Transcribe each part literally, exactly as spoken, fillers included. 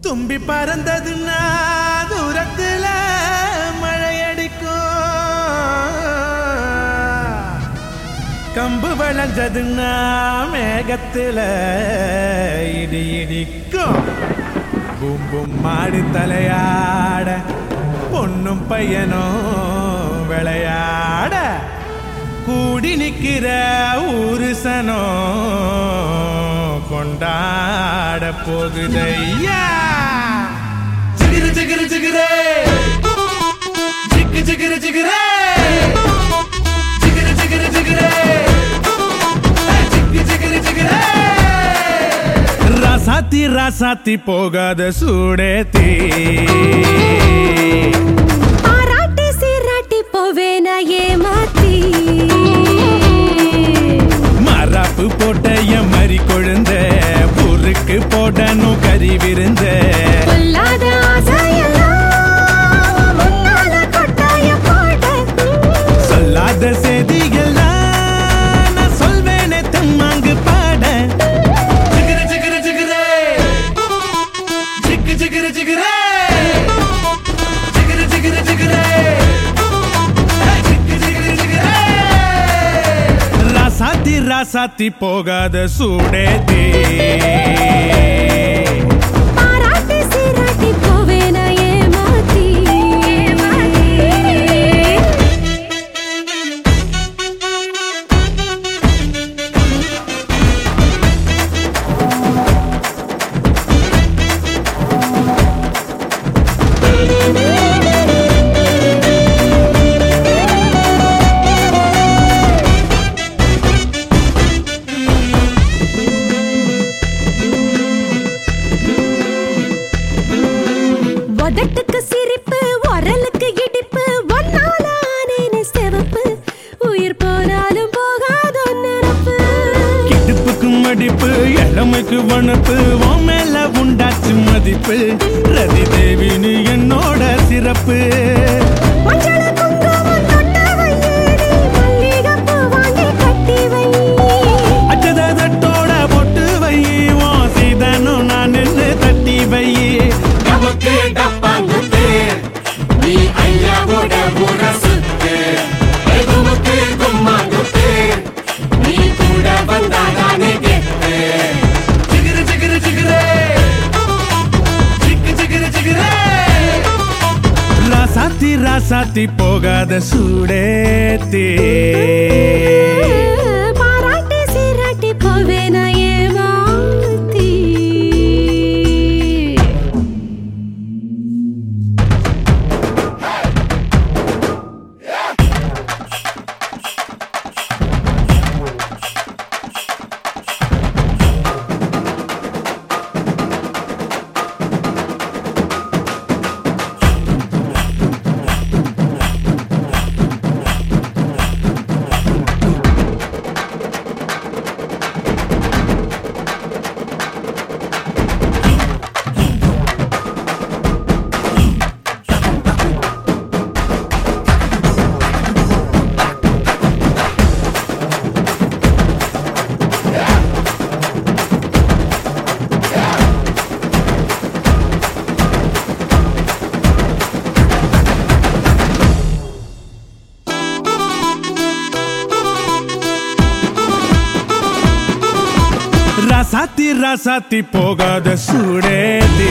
தும்பி பறந்ததுன்னா தூரத்துல மழையடிக்கும், கம்பு வளைஞ்சதுன்னா மேகத்துல இடி இடிக்கும். பூம்பும் மாடி தலையாட பொண்ணும் பையனும் விளையாட கூடி நிக்கிற ஊருசனோ கொண்டாட போகுதையா. ஜிகிரு ஜிகிரு ஜிகிரே ஜிக்கு ஜிகிரு ஜிகிரே ஜிகிரு ஜிகிரு ஜிகிரே ஜிக்கு ஜிகிரு ஜிகிரே. ராசாத்தி ராசாத்தி போகாத சூடேத்தி பாராட்டி சீராட்டி போவேன ஏமாத்தி மராப்பு போட்ட என் மறி கொழுந்த புருக்கு போடணும் கறி விருந்த கொல்லாத ஆசையெல்லாம் முன்னால கொட்டாய போட சொல்லாத செய்திகள்லாம் நான் சொல்வேனே தம்மாங்கு பாட. ஜிகிரு ஜிகிரு ஜிகிரே ஜிக்கு ஜிகிரு ஜிகிரே ஜிகிரு ஜிகிரு ஜிகிரே ஜிக்கு ஜிகிரு ஜிகிரே. ராசாத்தி ராசாத்தி போகாத சூடேத்தி பாராட்டி சீராட்டி போவேன ஏமாத்தி உதட்டுக்கு சிரிப்பு உரலுக்கு இடிப்பு ஒன்னால ஆனேனே சிவப்பு உயிர் போனாலும் போகாத நிரப்பு கிடுப்புக்கு மடிப்பு இளமைக்கு வனப்பு உன் மேல உண்டாச்சு மதிப்பு ரதி தேவினு என்னோட சிறப்பு. மஞ்சள குங்குமம் தொட்ட வையேடி மல்லிகைப்பூ வாங்கி கட்டி வை அச்சத தட்டோட பொட்டு வை உன் சீதனும் நான் நின்று தட்டி வை. நமக்கு டப்பாங்குத்து நீ ஐயாவோட முரசுத்து எதுவுக்கு கும்மாங்குத்து நீ கூட வந்தாதானே கெத்து. ஜிகிரு ஜிகிரு ஜிகிரே ஜிக்கு ஜிகிரு ஜிகிரே. ராசாத்தி ராசாத்தி போகாத சூடேத்தி பாராட்டி சீராட்டி போவேன ஏமாத்தி. ராசாத்தி ராசாத்தி போகாத சூடேத்தி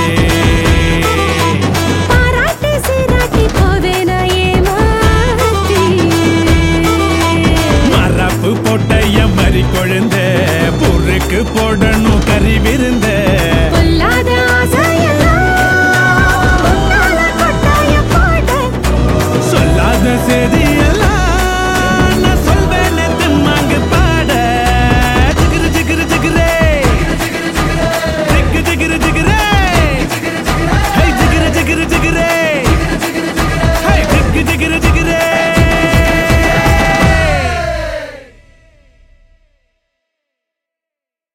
பாராட்டி சீராட்டி போவேன ஏமாத்தி மரப்பு போட்ட என் மறி கொழுந்த புருக்கு போடணும் கறி விருந்த கொல்லாத ஆசையெல்லாம் முன்னால கொட்டாய போட சொல்லாத செய்தி